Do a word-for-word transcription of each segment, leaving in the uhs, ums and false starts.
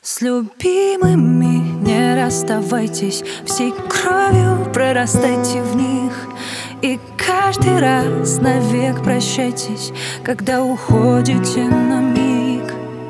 С любимыми не расставайтесь, всей кровью прорастайте в них. И каждый раз навек прощайтесь, когда уходите на миг.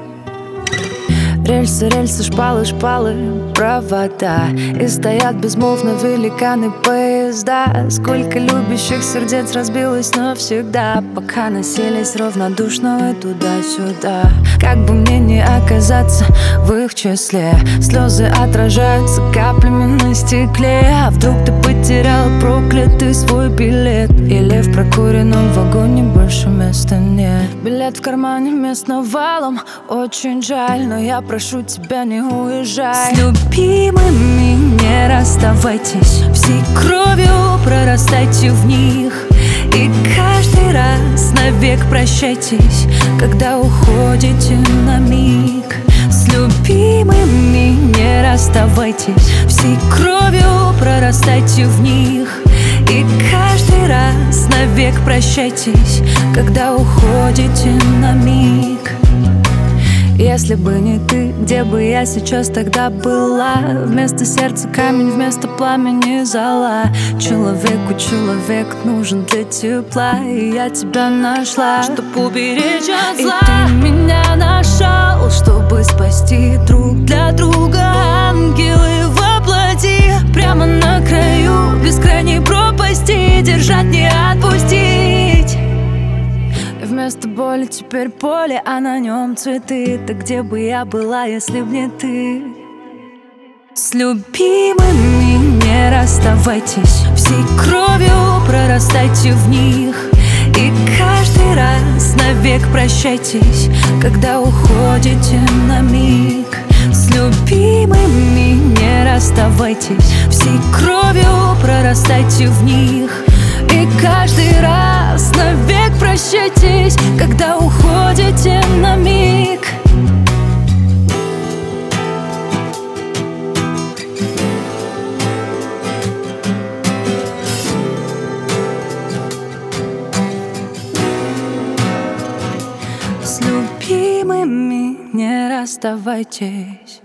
Рельсы, рельсы, шпалы, шпалы, провода, и стоят безмолвно великаны поезда. Сколько любящих сердец разбилось навсегда, пока носились равнодушно туда-сюда. Как бы мне не оказаться в их числе, слезы отражаются каплями на стекле. А вдруг ты потерял проклятый свой билет, или в прокуренном вагоне больше места нет? Билет в кармане, мест навалом, очень жаль, но я прошу тебя, не уезжай. С любимыми не расставайтесь, всей кровью прорастайте в них. И каждый раз навек прощайтесь, когда уходите на миг. С любимыми не расставайтесь, всей кровью прорастайте в них. И каждый раз навек прощайтесь, когда уходите на миг. Если бы не ты, где бы я сейчас тогда была? Вместо сердца камень, вместо пламени зола. Человеку человек нужен для тепла, и я тебя нашла, чтоб уберечь от зла. И ты меня нашел, чтобы спасти друг для друга. Ангелы воплоти, прямо на краю бескрайней пропасти, держать, не отпустить. Вместо боли теперь поле, а на нем цветы. Так где бы я была, если б не ты? С любимыми не расставайтесь, всей кровью прорастайте в них. И каждый раз навек прощайтесь, когда уходите на миг. С любимыми не расставайтесь, всей кровью прорастайте в них. И каждый раз навек прощайтесь, когда уходите на миг. С любимыми не расставайтесь.